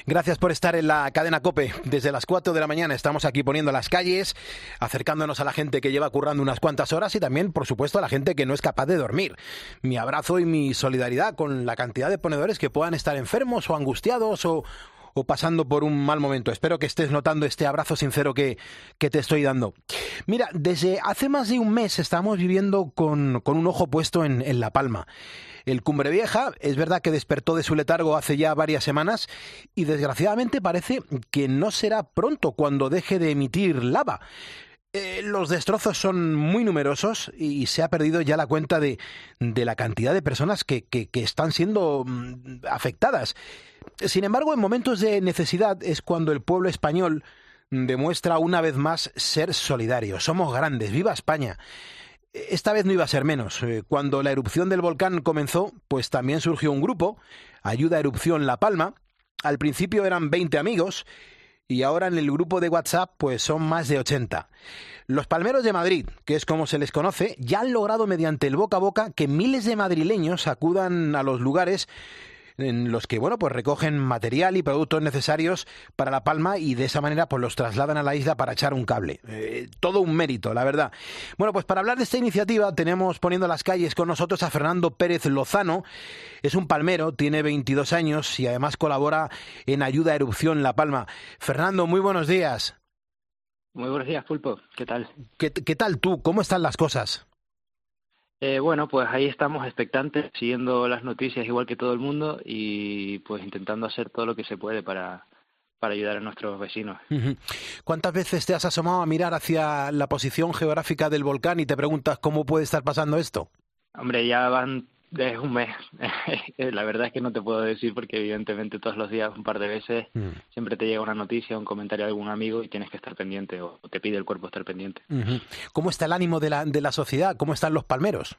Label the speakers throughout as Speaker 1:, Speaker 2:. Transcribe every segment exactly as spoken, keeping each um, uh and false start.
Speaker 1: Gracias por estar en la cadena COPE. Desde las cuatro de la mañana estamos aquí poniendo las calles, acercándonos a la gente que lleva currando unas cuantas horas y también, por supuesto, a la gente que no es capaz de dormir. Mi abrazo y mi solidaridad con la cantidad de ponedores que puedan estar enfermos o angustiados o... o pasando por un mal momento. Espero que estés notando este abrazo sincero que, que te estoy dando. Mira, desde hace más de un mes estamos viviendo con, con un ojo puesto en, en La Palma. El Cumbre Vieja es verdad que despertó de su letargo hace ya varias semanas y desgraciadamente parece que no será pronto cuando deje de emitir lava. Eh, los destrozos son muy numerosos y se ha perdido ya la cuenta de, de la cantidad de personas que, que, que están siendo mm, afectadas. Sin embargo, en momentos de necesidad es cuando el pueblo español demuestra una vez más ser solidario. Somos grandes, ¡viva España! Esta vez no iba a ser menos. Cuando la erupción del volcán comenzó, pues también surgió un grupo, Ayuda a Erupción La Palma. Al principio eran veinte amigos y ahora en el grupo de WhatsApp pues son más de ochenta. Los palmeros de Madrid, que es como se les conoce, ya han logrado mediante el boca a boca que miles de madrileños acudan a los lugares en los que, bueno, pues recogen material y productos necesarios para La Palma y de esa manera pues los trasladan a la isla para echar un cable. Eh, todo un mérito, la verdad. Bueno, pues para hablar de esta iniciativa tenemos poniendo las calles con nosotros a Fernando Pérez Lozano. Es un palmero, tiene veintidós años y además colabora en Ayuda a Erupción La Palma. Fernando, muy buenos días.
Speaker 2: Muy buenos días, Pulpo. ¿Qué tal?
Speaker 1: ¿Qué, qué tal tú? ¿Cómo están las cosas?
Speaker 2: Eh, bueno, pues ahí estamos expectantes, siguiendo las noticias igual que todo el mundo y pues intentando hacer todo lo que se puede para, para ayudar a nuestros vecinos.
Speaker 1: Uh-huh. ¿Cuántas veces te has asomado a mirar hacia la posición geográfica del volcán y te preguntas cómo puede estar pasando esto?
Speaker 2: Hombre, ya van desde un mes. La verdad es que no te puedo decir porque evidentemente todos los días, un par de veces, uh-huh. siempre te llega una noticia, un comentario de algún amigo y tienes que estar pendiente o te pide el cuerpo estar pendiente.
Speaker 1: Uh-huh. ¿Cómo está el ánimo de la, de la sociedad? ¿Cómo están los palmeros?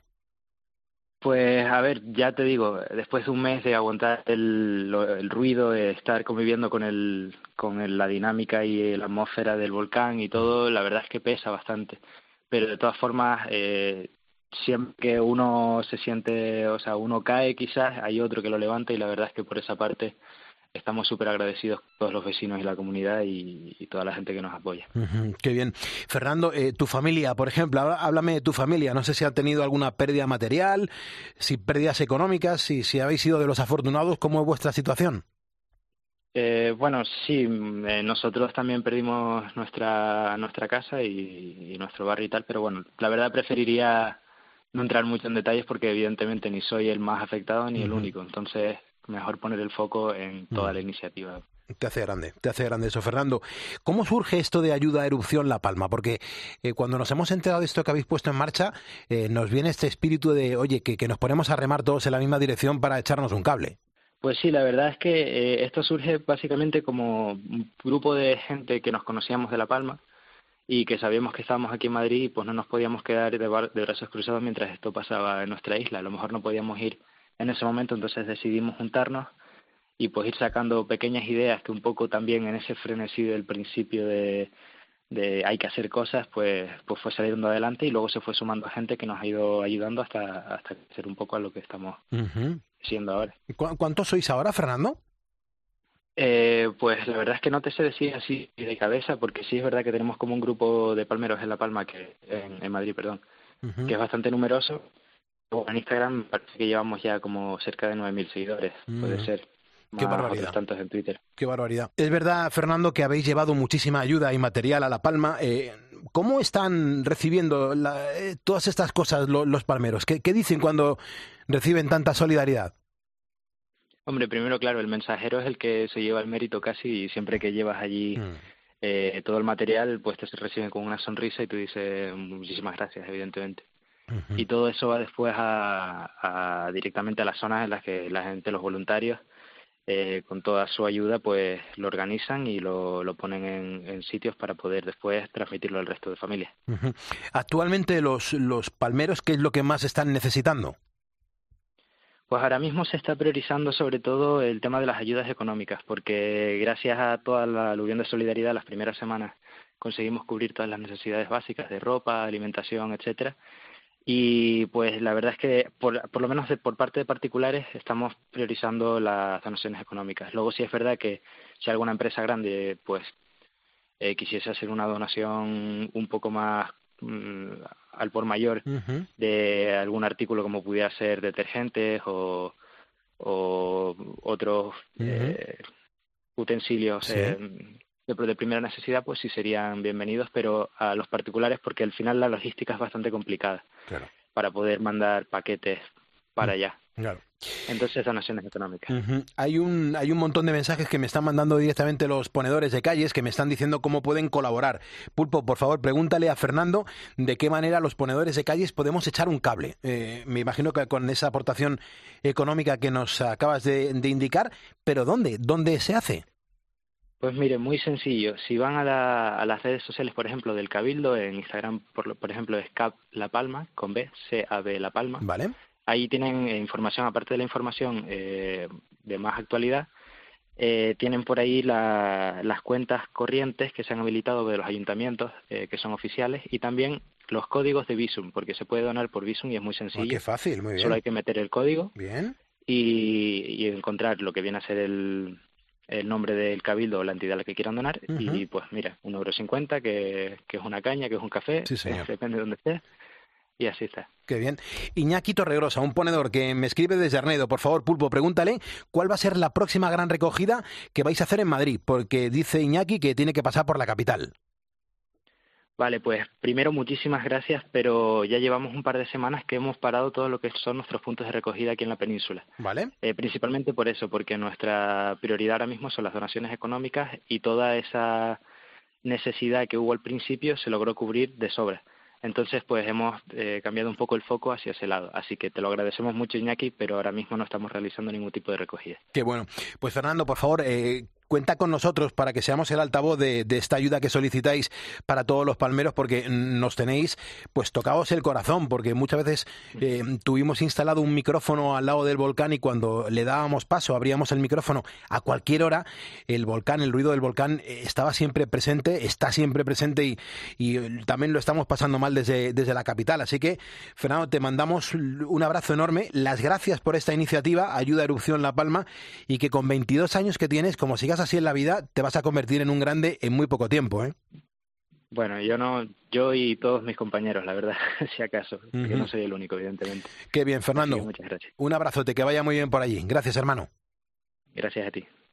Speaker 2: Pues a ver, ya te digo, después de un mes de aguantar el, el ruido, de estar conviviendo con el, con el, la dinámica y la atmósfera del volcán y todo, la verdad es que pesa bastante. Pero de todas formas, eh, siempre que uno se siente, o sea, uno cae quizás, hay otro que lo levanta y la verdad es que por esa parte estamos súper agradecidos con todos los vecinos y la comunidad y, y toda la gente que nos apoya.
Speaker 1: Uh-huh, qué bien. Fernando, eh, tu familia, por ejemplo, háblame de tu familia. No sé si han tenido alguna pérdida material, si pérdidas económicas, si, si habéis sido de los afortunados. ¿Cómo es vuestra situación?
Speaker 2: Eh, bueno, sí, eh, nosotros también perdimos nuestra nuestra casa y, y nuestro barrio y tal, pero bueno, la verdad preferiría no entrar mucho en detalles porque evidentemente ni soy el más afectado ni uh-huh. el único, entonces mejor poner el foco en toda la iniciativa.
Speaker 1: Te hace grande, te hace grande eso, Fernando. ¿Cómo surge esto de Ayuda a Erupción La Palma? Porque eh, cuando nos hemos enterado de esto que habéis puesto en marcha, eh, nos viene este espíritu de, oye, que, que nos ponemos a remar todos en la misma dirección para echarnos un cable.
Speaker 2: Pues sí, la verdad es que eh, esto surge básicamente como un grupo de gente que nos conocíamos de La Palma y que sabíamos que estábamos aquí en Madrid y pues no nos podíamos quedar de, bar- de brazos cruzados mientras esto pasaba en nuestra isla. A lo mejor no podíamos ir en ese momento, entonces decidimos juntarnos y pues ir sacando pequeñas ideas que un poco también en ese frenesí del principio de, de hay que hacer cosas, pues pues fue saliendo adelante y luego se fue sumando gente que nos ha ido ayudando hasta hasta ser un poco a lo que estamos uh-huh. siendo ahora.
Speaker 1: ¿Cu- ¿Cuántos sois ahora, Fernando?
Speaker 2: Eh, pues la verdad es que no te sé decir así de cabeza, porque sí es verdad que tenemos como un grupo de palmeros en La Palma, que en, en Madrid, perdón, uh-huh. que es bastante numeroso. En Instagram parece que llevamos ya como cerca de nueve mil seguidores, uh-huh. puede ser.
Speaker 1: Qué barbaridad.
Speaker 2: Otros tantos en Twitter.
Speaker 1: Qué barbaridad. Es verdad, Fernando, que habéis llevado muchísima ayuda y material a La Palma. Eh, ¿Cómo están recibiendo la, eh, todas estas cosas lo, los palmeros? ¿Qué, ¿Qué dicen cuando reciben tanta solidaridad?
Speaker 2: Hombre, primero, claro, el mensajero es el que se lleva el mérito casi y siempre que llevas allí mm. eh, todo el material, pues te reciben con una sonrisa y tú dices muchísimas gracias, evidentemente. Uh-huh. Y todo eso va después a, a directamente a las zonas en las que la gente, los voluntarios, eh, con toda su ayuda, pues lo organizan y lo, lo ponen en, en sitios para poder después transmitirlo al resto de familias.
Speaker 1: Uh-huh. Actualmente los, los palmeros, ¿qué es lo que más están necesitando?
Speaker 2: Pues ahora mismo se está priorizando sobre todo el tema de las ayudas económicas, porque gracias a toda la aluvión de solidaridad las primeras semanas conseguimos cubrir todas las necesidades básicas de ropa, alimentación, etcétera. Y pues la verdad es que, por, por lo menos de, por parte de particulares, estamos priorizando las donaciones económicas. Luego sí es verdad que si alguna empresa grande pues eh, quisiese hacer una donación un poco más mm, al por mayor
Speaker 1: Uh-huh.
Speaker 2: de algún artículo como pudiera ser detergentes o, o otros
Speaker 1: Uh-huh.
Speaker 2: eh, utensilios
Speaker 1: Sí,
Speaker 2: eh, de, de primera necesidad, pues sí serían bienvenidos, pero a los particulares porque al final la logística es bastante complicada
Speaker 1: claro.
Speaker 2: para poder mandar paquetes
Speaker 1: Mm,
Speaker 2: para allá.
Speaker 1: claro.
Speaker 2: Entonces, donaciones económicas.
Speaker 1: Ujú. Hay un, hay un montón de mensajes que me están mandando directamente los ponedores de calles que me están diciendo cómo pueden colaborar. Pulpo, por favor, pregúntale a Fernando de qué manera los ponedores de calles podemos echar un cable. Eh, me imagino que con esa aportación económica que nos acabas de, de indicar, pero ¿dónde? ¿Dónde se hace?
Speaker 2: Pues mire, muy sencillo. Si van a, la, a las redes sociales, por ejemplo, del Cabildo, en Instagram, por, lo- por ejemplo, es Cap La Palma, con B, C A B La Palma.
Speaker 1: ¿Vale?
Speaker 2: Ahí tienen eh, información, aparte de la información eh, de más actualidad, eh, tienen por ahí la- las cuentas corrientes que se han habilitado de los ayuntamientos, eh, que son oficiales, y también los códigos de Bizum, porque se puede donar por Bizum y es muy
Speaker 1: Ah, qué
Speaker 2: sencillo.
Speaker 1: fácil, muy
Speaker 2: Solo
Speaker 1: bien.
Speaker 2: hay que meter el código
Speaker 1: Bien.
Speaker 2: y, y encontrar lo que viene a ser el, el nombre del cabildo o la entidad a la que quieran donar
Speaker 1: Ujú.
Speaker 2: y pues mira, un euro cincuenta que, que es una caña, que es un café,
Speaker 1: Sí, señor.
Speaker 2: depende de dónde esté y así está.
Speaker 1: Qué bien. Iñaki Torregrosa, un ponedor que me escribe desde Arnedo. Por favor, Pulpo, pregúntale cuál va a ser la próxima gran recogida que vais a hacer en Madrid, porque dice Iñaki que tiene que pasar por la capital.
Speaker 2: Vale, pues primero muchísimas gracias, pero ya llevamos un par de semanas que hemos parado todo lo que son nuestros puntos de recogida aquí en la península.
Speaker 1: ¿Vale?
Speaker 2: Eh, principalmente por eso, porque nuestra prioridad ahora mismo son las donaciones económicas y toda esa necesidad que hubo al principio se logró cubrir de sobra. Entonces, pues hemos eh, cambiado un poco el foco hacia ese lado. Así que te lo agradecemos mucho, Iñaki, pero ahora mismo no estamos realizando ningún tipo de recogida.
Speaker 1: Qué bueno. Pues Fernando, por favor, eh, cuenta con nosotros para que seamos el altavoz de, de esta ayuda que solicitáis para todos los palmeros, porque nos tenéis pues tocados el corazón, porque muchas veces eh, tuvimos instalado un micrófono al lado del volcán y cuando le dábamos paso, abríamos el micrófono a cualquier hora, el volcán, el ruido del volcán eh, estaba siempre presente, está siempre presente y, y también lo estamos pasando mal desde, desde la capital. Así que, Fernando, te mandamos un abrazo enorme, las gracias por esta iniciativa, Ayuda a Erupción La Palma, y que con veintidós años que tienes, como sigas así en la vida, te vas a convertir en un grande en muy poco tiempo, ¿eh?
Speaker 2: Bueno, yo no, yo y todos mis compañeros, la verdad, si acaso, porque
Speaker 1: Uh-huh.
Speaker 2: no soy el único, evidentemente.
Speaker 1: Qué bien,
Speaker 2: Así que
Speaker 1: Fernando.
Speaker 2: muchas gracias.
Speaker 1: Un abrazote, que vaya muy bien por allí. Gracias, hermano.
Speaker 2: Gracias a ti.